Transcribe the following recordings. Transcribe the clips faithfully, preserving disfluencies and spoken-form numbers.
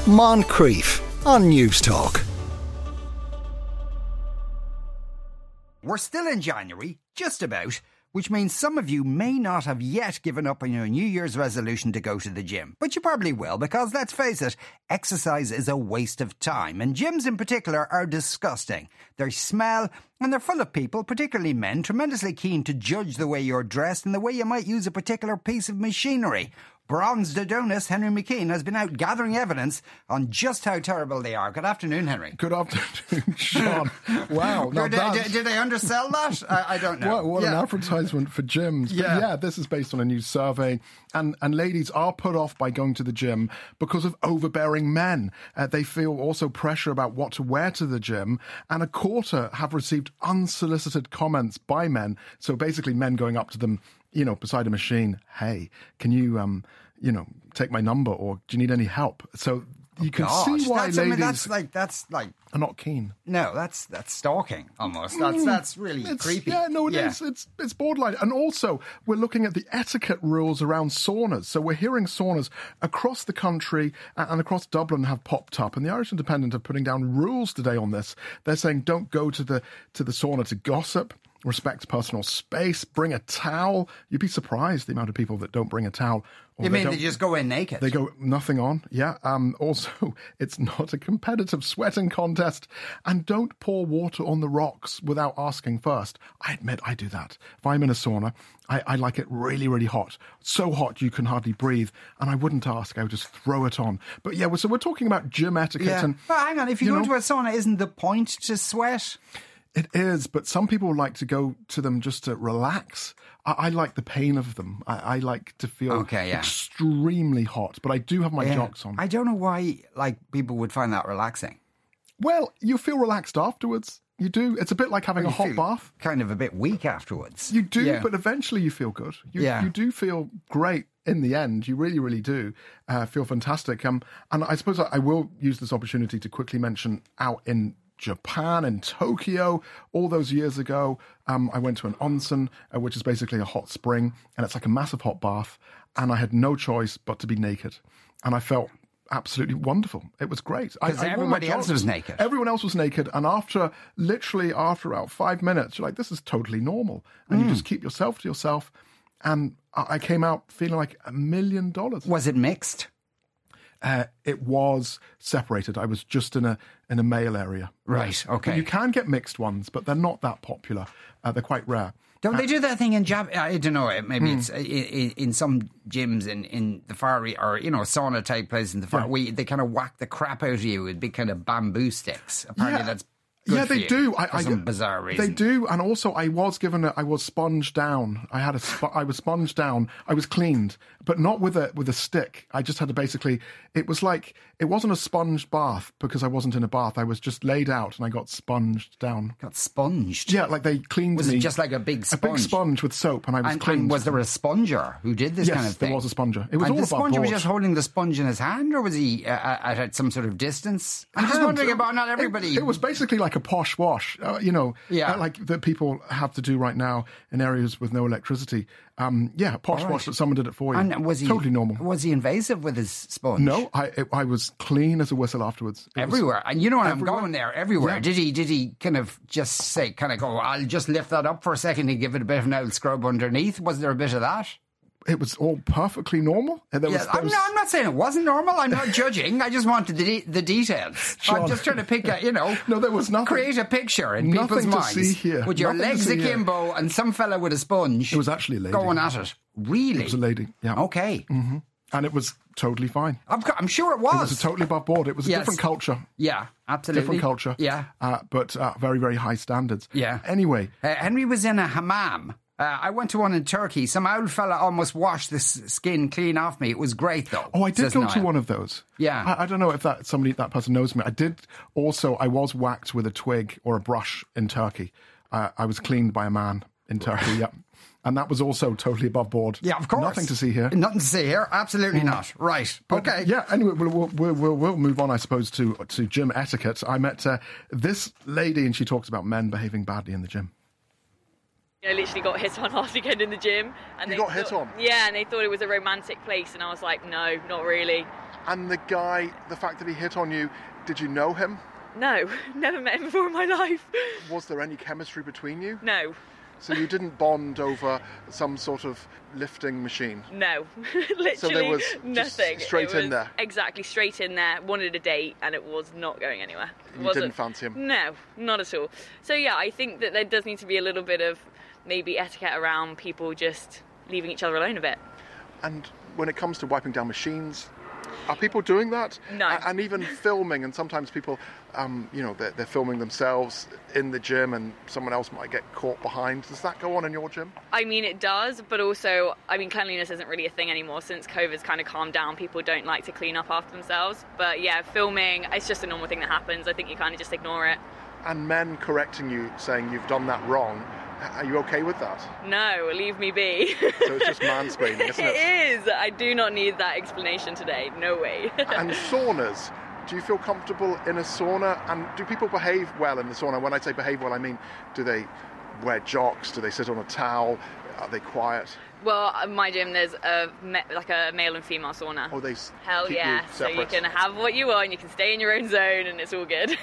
Moncrief on News Talk. We're still in January, just about, which means some of you may not have yet given up on your New Year's resolution to go to the gym. But you probably will, because let's face it, exercise is a waste of time, and gyms in particular are disgusting. They smell, and they're full of people, particularly men, tremendously keen to judge the way you're dressed and the way you might use a particular piece of machinery. Bronzed Adonis Henry McKean has been out gathering evidence on just how terrible they are. Good afternoon, Henry. Good afternoon, Sean. Wow. Now did, did, did they undersell that? I, I don't know. What, what yeah. an advertisement for gyms. But yeah. yeah, this is based on a new survey. And, and ladies are put off by going to the gym because of overbearing men. Uh, they feel also pressure about what to wear to the gym. And a quarter have received unsolicited comments by men. So basically men going up to them, you know, beside a machine, hey, can you, um, you know, take my number, or do you need any help? So you oh can gosh, see why that's, ladies I mean, that's like that's like are not keen. No, that's that's stalking almost. That's that's really it's, creepy. Yeah, no, it yeah. is. It's it's borderline. And also, we're looking at the etiquette rules around saunas. So we're hearing saunas across the country and across Dublin have popped up. And the Irish Independent are putting down rules today on this. They're saying don't go to the to the sauna to gossip. Respect personal space, bring a towel. You'd be surprised the amount of people that don't bring a towel. You mean they just go in naked? They go nothing on, yeah. Um, also, it's not a competitive sweating contest. And don't pour water on the rocks without asking first. I admit I do that. If I'm in a sauna, I, I like it really, really hot. So hot you can hardly breathe. And I wouldn't ask, I would just throw it on. But yeah, so we're talking about gym etiquette. Yeah. And, but hang on, if you, you go know, into a sauna, isn't the point to sweat? It is, but some people like to go to them just to relax. I, I like the pain of them. I, I like to feel okay, yeah. extremely hot, but I do have my yeah. jocks on. I don't know why like people would find that relaxing. Well, you feel relaxed afterwards. You do. It's a bit like having well, a hot bath. Kind of a bit weak afterwards. You do, yeah. but eventually you feel good. You, yeah. you do feel great in the end. You really, really do uh, feel fantastic. Um, and I suppose I, I will use this opportunity to quickly mention out in Japan and Tokyo, all those years ago, um, I went to an onsen, uh, which is basically a hot spring, and it's like a massive hot bath, and I had no choice but to be naked. And I felt absolutely wonderful. It was great. Because everybody else was naked. Everyone else was naked, and after, literally after about five minutes, you're like, this is totally normal. And mm. you just keep yourself to yourself, and I came out feeling like a million dollars. Was it mixed? Uh, it was separated. I was just in a in a male area. Right, okay. But you can get mixed ones, but they're not that popular. Uh, they're quite rare. Don't uh, they do that thing in Jap? I don't know. Maybe hmm. it's in, in some gyms in, in the Far East, or, you know, sauna type place in the Far yeah. where they kind of whack the crap out of you with big kind of bamboo sticks. Apparently yeah. that's good yeah, for they you do. I, for I, some bizarre reason. They do, and also I was given a, I was sponged down. I had a, sp- I was sponged down. I was cleaned, but not with a with a stick. I just had to basically. It was like it wasn't a sponge bath because I wasn't in a bath. I was just laid out and I got sponged down. Got sponged. Yeah, like they cleaned was me. Was it just like a big sponge? A big sponge with soap, and I was and, cleaned. And was there a sponger who did this yes, kind of thing? There was a sponger. It was and all the about sponger board. was just holding the sponge in his hand, or was he uh, at, at some sort of distance? I'm just hand. wondering about not everybody. It, it was basically like a posh wash. Uh, you know, yeah. uh, like that people have to do right now in areas with no electricity. Um, yeah, posh right. wash, but someone did it for you. And was he totally normal? Was he invasive with his sponge? No, I it, I was clean as a whistle afterwards. It everywhere, and you know what everywhere. I'm going there. Everywhere. Yeah. Did he? Did he kind of just say, kind of go? I'll just lift that up for a second and give it a bit of an old scrub underneath. Was there a bit of that? It was all perfectly normal. And there yeah, was, there I'm, was... not, I'm not saying it wasn't normal. I'm not judging. I just wanted the, de- the details. Sean. I'm just trying to pick a, you know, no, there was nothing. Create a picture in nothing people's to minds see here. with your nothing legs akimbo here. And some fella with a sponge. It was actually a lady going at it. Really? It was a lady. Yeah. Okay. Mm-hmm. And it was totally fine. I'm, I'm sure it was. It was a totally above board. It was a yes. different culture. Yeah, absolutely. Different culture. Yeah. Uh, but uh, very, very high standards. Yeah. Anyway. Uh, Henry was in a hammam. Uh, I went to one in Turkey. Some old fella almost washed the skin clean off me. It was great, though. Oh, I did go Niall. to one of those. Yeah. I, I don't know if that somebody that person knows me. I did also, I was whacked with a twig or a brush in Turkey. Uh, I was cleaned by a man in Turkey, yeah. And that was also totally above board. Yeah, of course. Nothing to see here. Nothing to see here. Absolutely mm. not. Right. But, okay. Yeah, anyway, we'll, we'll, we'll, we'll move on, I suppose, to, to gym etiquette. I met uh, this lady and she talks about men behaving badly in the gym. I literally got hit on last weekend in the gym. And you they got hit thought, on? Yeah, and they thought it was a romantic place, and I was like, no, not really. And the guy, the fact that he hit on you, did you know him? No, never met him before in my life. Was there any chemistry between you? No. So you didn't bond over some sort of lifting machine? No, literally so there was nothing. Straight it was in there? Exactly, straight in there. Wanted a date and it was not going anywhere. It you wasn't, didn't fancy him? No, not at all. So yeah, I think that there does need to be a little bit of maybe etiquette around people just leaving each other alone a bit. And when it comes to wiping down machines, are people doing that? No. And even filming, and sometimes people, um, you know, they're, they're filming themselves in the gym and someone else might get caught behind. Does that go on in your gym? I mean, it does, but also, I mean, cleanliness isn't really a thing anymore. Since COVID's kind of calmed down, people don't like to clean up after themselves. But yeah, filming, it's just a normal thing that happens. I think you kind of just ignore it. And men correcting you, saying you've done that wrong, are you okay with that? No, leave me be. So it's just mansplaining, isn't it? It is. I do not need that explanation today. No way. And saunas. Do you feel comfortable in a sauna? And do people behave well in the sauna? When I say behave well, I mean, do they wear jocks? Do they sit on a towel? Are they quiet? Well, at my gym, there's a like a male and female sauna. Oh, they Hell keep yeah. you So you separate. can have what you want. You can stay in your own zone and it's all good.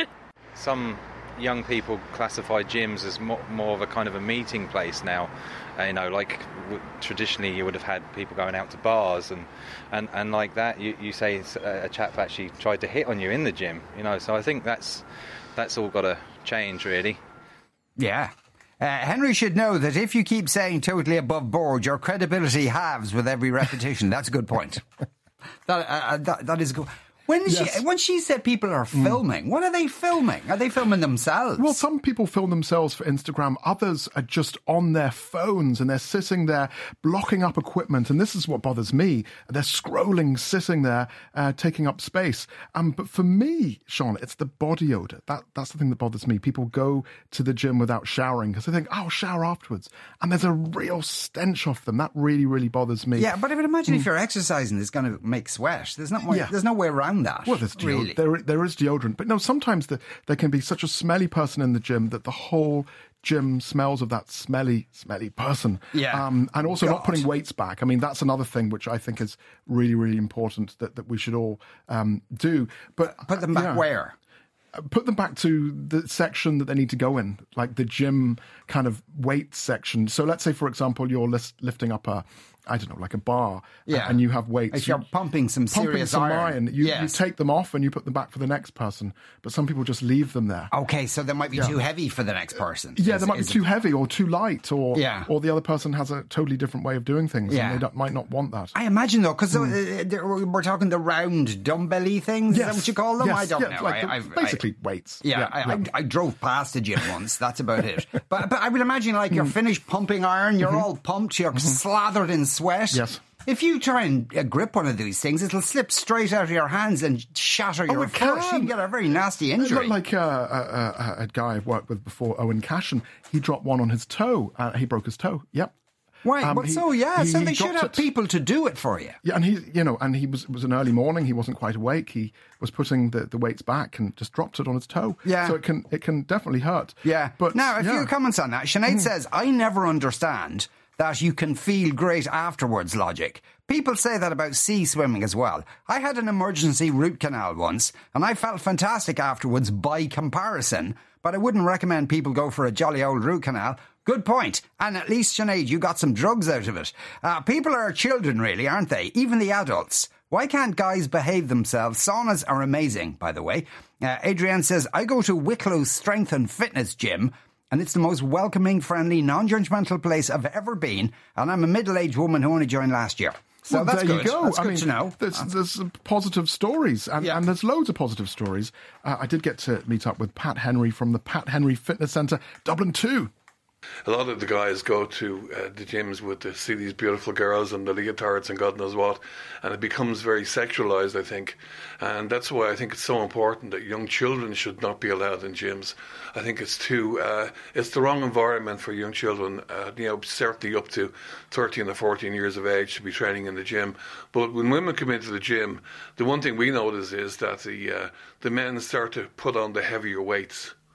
Some young people classify gyms as more, more of a kind of a meeting place now. Uh, you know, like w- traditionally you would have had people going out to bars and, and, and like that. You, you say a, a chap actually tried to hit on you in the gym, you know, so I think that's that's all got to change, really. Yeah. Uh, Henry should know that if you keep saying totally above board, your credibility halves with every repetition. That's a good point. that, uh, that, that is good. When, Yes. she, when she said people are filming, what are they filming? Are they filming themselves? Well, some people film themselves for Instagram. Others are just on their phones and they're sitting there blocking up equipment. And this is what bothers me. They're scrolling, sitting there, uh, taking up space. Um, but for me, Sean, it's the body odor. That, that's the thing that bothers me. People go to the gym without showering because they think, oh, I'll shower afterwards. And there's a real stench off them. That really, really bothers me. Yeah, but I would imagine if you're exercising, it's going to make sweat. There's not way, Yeah. there's no way around that. Well, there's deodorant. really. There, there is deodorant. But no, sometimes the, there can be such a smelly person in the gym that the whole gym smells of that smelly, smelly person. Yeah. Um, and also God. not putting weights back. I mean, that's another thing which I think is really, really important that, that we should all um, do. But Put them back yeah. where? Put them back to the section that they need to go in, like the gym kind of weight section. So let's say, for example, you're list, lifting up a, I don't know, like a bar, Yeah. and you have weights. If you're you, pumping some pumping serious some iron. iron, you, Yes. you take them off and you put them back for the next person. But some people just leave them there. Okay, so they might be Yeah. too heavy for the next person. Yeah, Is- they might be is too it- heavy or too light, or Yeah. or the other person has a totally different way of doing things, Yeah. and they don't, might not want that. I imagine though, because we're talking the round dumbbelly things. Is that what you call them? Yes, I don't yeah, know. it's like I, the- I've- basically I, weights. Yeah, I, I, I drove past a gym once. That's about it. But but I would imagine like you're finished pumping iron, you're all pumped, you're slathered in sweat. Yes. If you try and uh, grip one of these things, it'll slip straight out of your hands and shatter your Oh, it foot. can. You get a very nasty injury. Like uh, a, a, a guy I've worked with before, Owen Cashin, he dropped one on his toe. Uh, he broke his toe. Yep. Right, Um, but he- so yeah, he- so he they should dropped have it. people to do it for you. Yeah, and he, you know, and he was it was an early morning. He wasn't quite awake. He was putting the, the weights back and just dropped it on his toe. Yeah. So it can it can definitely hurt. Yeah. But now, a yeah. few comments on that. Sinead says, I never understand that you can feel great afterwards logic. People say that about sea swimming as well. I had an emergency root canal once, and I felt fantastic afterwards by comparison, but I wouldn't recommend people go for a jolly old root canal. Good point. And at least, Sinead, you got some drugs out of it. Uh, people are children, really, aren't they? Even the adults. Why can't guys behave themselves? Saunas are amazing, by the way. Uh, Adrienne says, I go to Wicklow's Strength and Fitness Gym, and it's the most welcoming, friendly, non-judgmental place I've ever been, and I'm a middle-aged woman who only joined last year. So Well, that's there good. you go. That's I good mean, to know. There's, there's positive stories, and, Yeah. and there's loads of positive stories. Uh, I did get to meet up with Pat Henry from the Pat Henry Fitness Centre, Dublin two. A lot of the guys go to uh, the gyms with to see these beautiful girls and the leotards and God knows what, and it becomes very sexualised, I think. And that's why I think it's so important that young children should not be allowed in gyms. I think it's too, uh, it's the wrong environment for young children, uh, you know, certainly up to thirteen or fourteen years of age to be training in the gym. But when women come into the gym, the one thing we notice is that the uh, the men start to put on the heavier weights.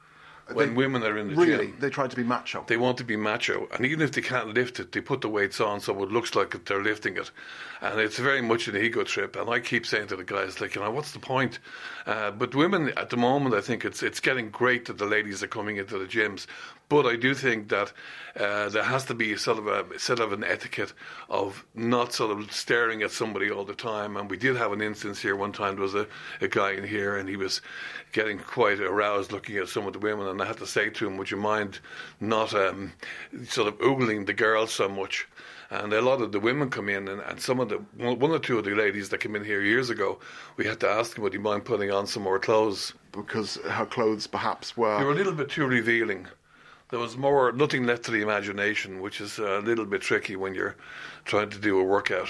when They- women are in the really, gym. they try to be macho. They want to be macho, and even if they can't lift it, they put the weights on so it looks like they're lifting it. And it's very much an ego trip. And I keep saying to the guys, like, you know, what's the point? Uh, but women, at the moment, I think it's it's getting great that the ladies are coming into the gyms. But I do think that uh, there has to be sort of a sort of an etiquette of not sort of staring at somebody all the time. And we did have an instance here one time. There was a, a guy in here, and he was getting quite aroused looking at some of the women. And I had to say to him, would you mind not um, sort of oogling the girls so much? And a lot of the women come in, and, and some of the one or two of the ladies that came in here years ago, we had to ask them, would you mind putting on some more clothes? Because her clothes perhaps were... They were a little bit too revealing. There was more, nothing left to the imagination, which is a little bit tricky when you're trying to do a workout.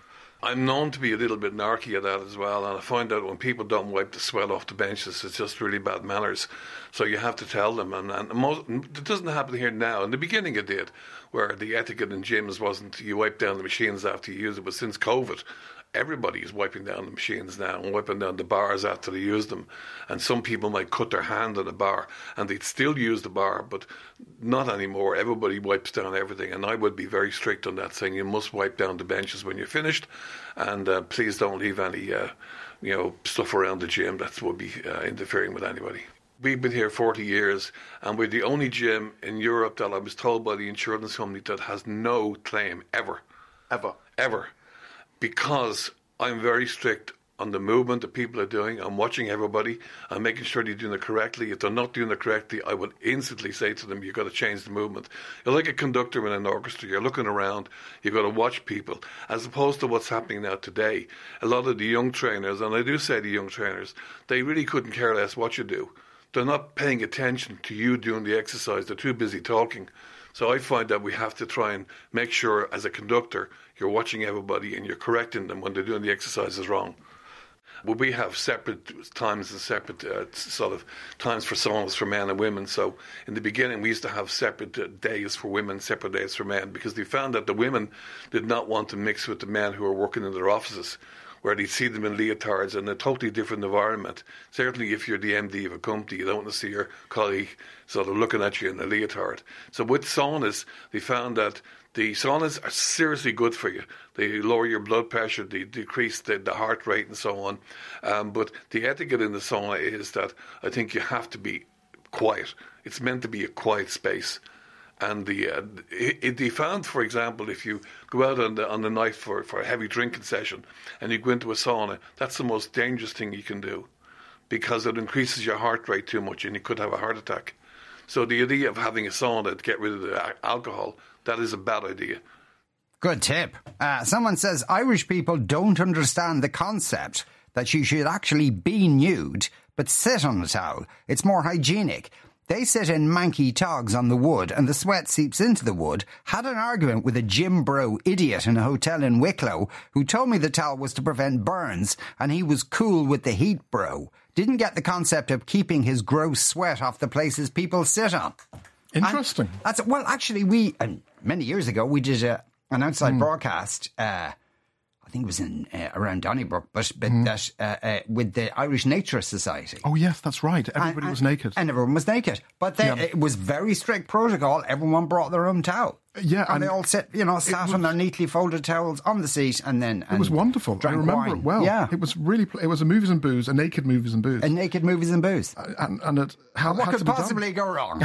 I'm known to be a little bit narky at that as well, and I find out when people don't wipe the sweat off the benches, it's just really bad manners. So you have to tell them, and, and most, it doesn't happen here now. In the beginning it did, where the etiquette in gyms wasn't you wipe down the machines after you use it, but since COVID, everybody is wiping down the machines now and wiping down the bars after they use them. And some people might cut their hand on a bar and they'd still use the bar, but not anymore. Everybody wipes down everything, and I would be very strict on that, saying you must wipe down the benches when you're finished, and uh, please don't leave any uh, you know, stuff around the gym that would be uh, interfering with anybody. We've been here forty years, and we're the only gym in Europe that I was told by the insurance company that has no claim ever. Ever. Ever. Because I'm very strict on the movement that people are doing. I'm watching everybody. I'm making sure they're doing it correctly. If they're not doing it correctly, I would instantly say to them, you've got to change the movement. You're like a conductor in an orchestra. You're looking around. You've got to watch people. As opposed to what's happening now today. A lot of the young trainers, and I do say the young trainers, they really couldn't care less what you do. They're not paying attention to you doing the exercise. They're too busy talking. So I find that we have to try and make sure, as a conductor, you're watching everybody and you're correcting them when they're doing the exercises wrong. Well, we have separate times and separate uh, sort of times for saunas for men and women. So in the beginning, we used to have separate uh, days for women, separate days for men, because they found that the women did not want to mix with the men who were working in their offices, where they'd see them in leotards in a totally different environment. Certainly if you're the M D of a company, you don't want to see your colleague sort of looking at you in a leotard. So with saunas, they found that the saunas are seriously good for you. They lower your blood pressure, they decrease the, the heart rate and so on. Um, but the etiquette in the sauna is that I think you have to be quiet. It's meant to be a quiet space. And the uh, it, it, they found, for example, if you go out on the on the night for, for a heavy drinking session and you go into a sauna, that's the most dangerous thing you can do, because it increases your heart rate too much and you could have a heart attack. So the idea of having a sauna to get rid of the alcohol, that is a bad idea. Good tip. Uh, someone says Irish people don't understand the concept that you should actually be nude but sit on a towel. It's more hygienic. They sit in manky togs on the wood and the sweat seeps into the wood. Had an argument with a gym bro idiot in a hotel in Wicklow who told me the towel was to prevent burns and he was cool with the heat bro. Didn't get the concept of keeping his gross sweat off the places people sit on. Interesting. And that's well, actually, we and many years ago we did a, an outside mm. broadcast. Uh, I think it was in uh, around Donnybrook, but but mm. that uh, uh, with the Irish Naturist Society. Oh yes, that's right. Everybody and, was naked, and everyone was naked. But they, yeah. it was very strict protocol. Everyone brought their own towel. Yeah, and, and they all sit, you know, sat was, on their neatly folded towels on the seat, and then and it was wonderful. I remember wine. it well. Yeah, it was really. It was a movies and booze, a naked movies and booze, a naked movies and booze. Uh, and and it, how what had could possibly go wrong?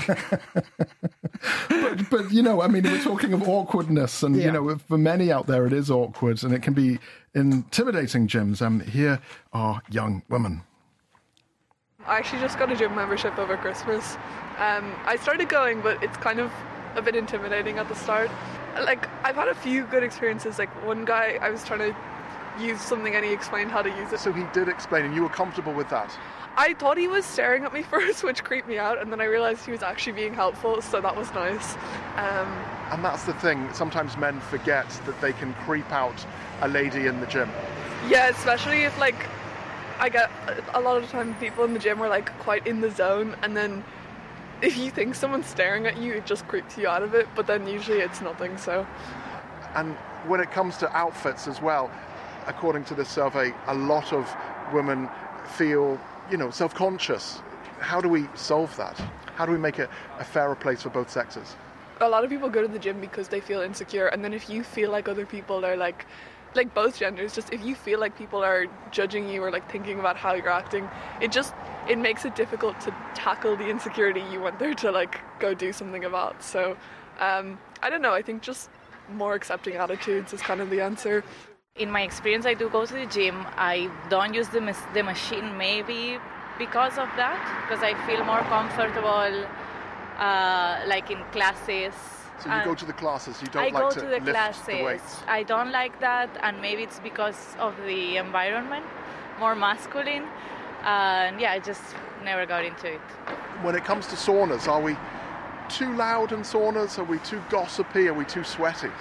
but but you know, I mean, we're talking of awkwardness, and yeah. you know, for many out there, it is awkward, and it can be intimidating. Gyms. Um, here are young women. I actually just got a gym membership over Christmas. Um, I started going, but it's kind of a bit intimidating at the start. Like, I've had a few good experiences. Like, one guy, I was trying to use something and he explained how to use it. So he did explain, and you were comfortable with that? I thought he was staring at me first, which creeped me out, and then I realised he was actually being helpful, so that was nice. Um, and that's the thing, sometimes men forget that they can creep out a lady in the gym. Yeah, especially if, like, I get a lot of the time people in the gym are, like, quite in the zone, and then if you think someone's staring at you, it just creeps you out of it, but then usually it's nothing, so. And when it comes to outfits as well, according to this survey, a lot of women feel, you know, self-conscious how do we solve that? How do we make it a fairer place for both sexes? A lot of people go to the gym because they feel insecure, and then if you feel like other people are like, like both genders, just if you feel like people are judging you or like thinking about how you're acting, it just, it makes it difficult to tackle the insecurity you want there to like go do something about. So, um, I don't know, I think just more accepting attitudes is kind of the answer. In my experience, I do go to the gym. I don't use the, the machine maybe because of that, because I feel more comfortable uh, like in classes. So you go to the classes, you don't I like go to, to the lift classes. the weights? I don't like that, and maybe it's because of the environment, more masculine. Uh, and yeah, I just never got into it. When it comes to saunas, are we too loud in saunas? Are we too gossipy? Are we too sweaty?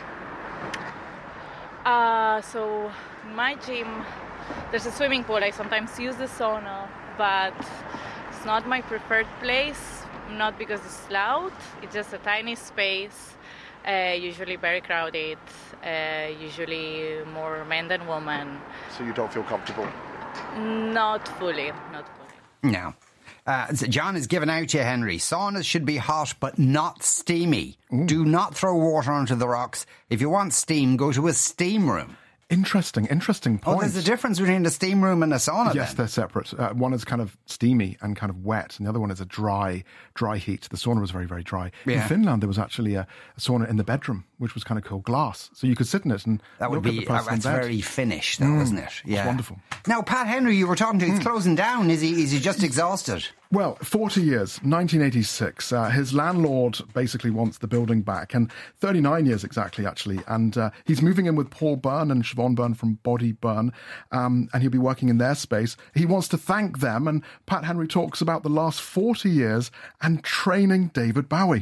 Uh, so in my gym, there's a swimming pool. I sometimes use the sauna, but it's not my preferred place. Not because it's loud, it's just a tiny space, uh, usually very crowded, uh, usually more men than women. So you don't feel comfortable? Not fully, not fully. No. Uh, so John is giving out to you, Henry. Saunas should be hot but not steamy. Ooh. Do not throw water onto the rocks. If you want steam, go to a steam room. Interesting, interesting point. Oh, there's a difference between a steam room and a sauna. Yes, then. they're separate. Uh, one is kind of steamy and kind of wet, and the other one is a dry, dry heat. The sauna was very, very dry. Yeah. In Finland, there was actually a, a sauna in the bedroom, which was kind of cool, glass, so you could sit in it and that would look be at the person uh, that's in bed. very Finnish, though, mm, isn't it? Yeah, it's wonderful. Now, Pat Henry, you were talking to. He's mm. closing down. Is he? Is he just exhausted? Well, forty years, nineteen eighty-six. Uh, his landlord basically wants the building back, and thirty-nine years exactly, actually. And uh, he's moving in with Paul Byrne and Siobhan Byrne from Body Byrne, um, and he'll be working in their space. He wants to thank them, and Pat Henry talks about the last forty years and training David Bowie.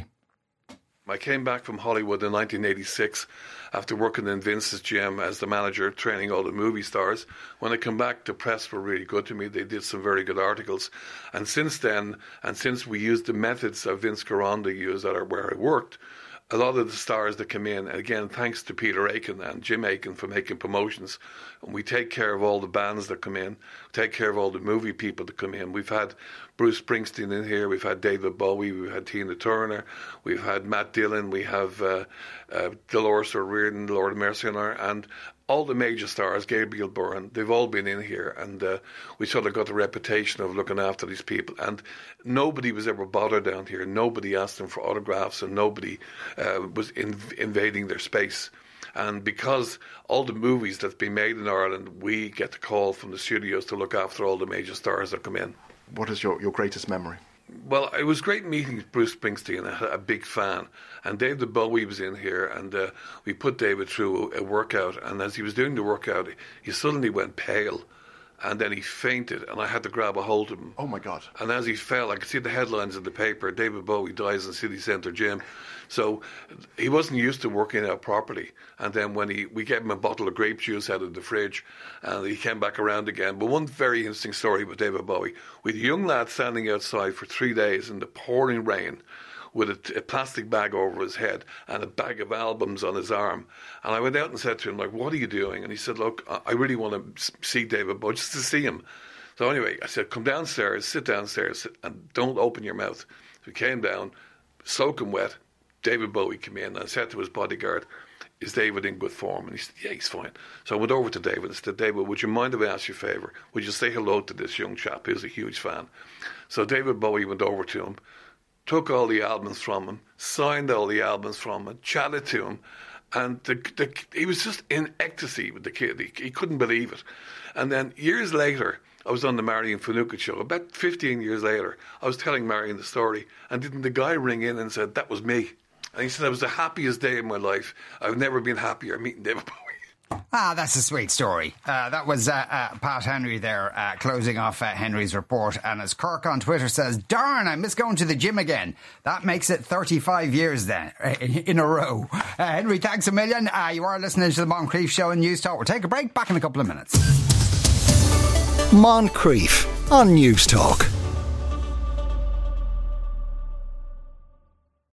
I came back from Hollywood in nineteen eighty-six after working in Vince's gym as the manager, training all the movie stars. When I come back, the press were really good to me. They did some very good articles. And since then, and since we used the methods that Vince Gironda used at where I worked, a lot of the stars that come in, again, thanks to Peter Aiken and Jim Aiken for making promotions, and we take care of all the bands that come in, take care of all the movie people that come in. We've had Bruce Springsteen in here, we've had David Bowie, we've had Tina Turner, we've had Matt Dillon, we have uh, uh, Dolores O'Riordan, Lord of Mercy on her, and all the major stars, Gabriel Byrne, they've all been in here, and uh, we sort of got the reputation of looking after these people. And nobody was ever bothered down here. Nobody asked them for autographs, and nobody uh, was in, invading their space. And because all the movies that's been made in Ireland, we get the call from the studios to look after all the major stars that come in. What is your, your greatest memory? Well, it was great meeting Bruce Springsteen, a, a big fan. And David Bowie was in here, and uh, we put David through a, a workout. And as he was doing the workout, he suddenly went pale. And then he fainted, and I had to grab a hold of him. Oh, my God. And as he fell, I could see the headlines in the paper, David Bowie dies in City Centre Gym. So he wasn't used to working out properly. And then when he, we gave him a bottle of grape juice out of the fridge, and he came back around again. But one very interesting story with David Bowie. We had a young lad standing outside for three days in the pouring rain, with a, a plastic bag over his head and a bag of albums on his arm. And I went out and said to him, like, what are you doing? And he said, look, I really want to see David Bowie, just to see him. So anyway, I said, come downstairs, sit downstairs, and don't open your mouth. So he came down, soaking wet. David Bowie came in, and I said to his bodyguard, is David in good form? And he said, yeah, he's fine. So I went over to David and said, David, would you mind if I ask you a favour? Would you say hello to this young chap who's a huge fan? So David Bowie went over to him, took all the albums from him, signed all the albums from him, chatted to him, and the, the, he was just in ecstasy with the kid. He, he couldn't believe it. And then years later, I was on the Marion Finucane show. About fifteen years later, I was telling Marion the story, and didn't the guy ring in and said, that was me? And he said, it was the happiest day of my life. I've never been happier meeting David Bowie. Ah, that's a sweet story. Uh, that was uh, uh, Pat Henry there, uh, closing off uh, Henry's report. And as Kirk on Twitter says, darn, I miss going to the gym again. That makes it thirty-five years then, in a row. Uh, Henry, thanks a million. Uh, you are listening to the Moncrief Show and News Talk. We'll take a break, back in a couple of minutes. Moncrief on News Talk.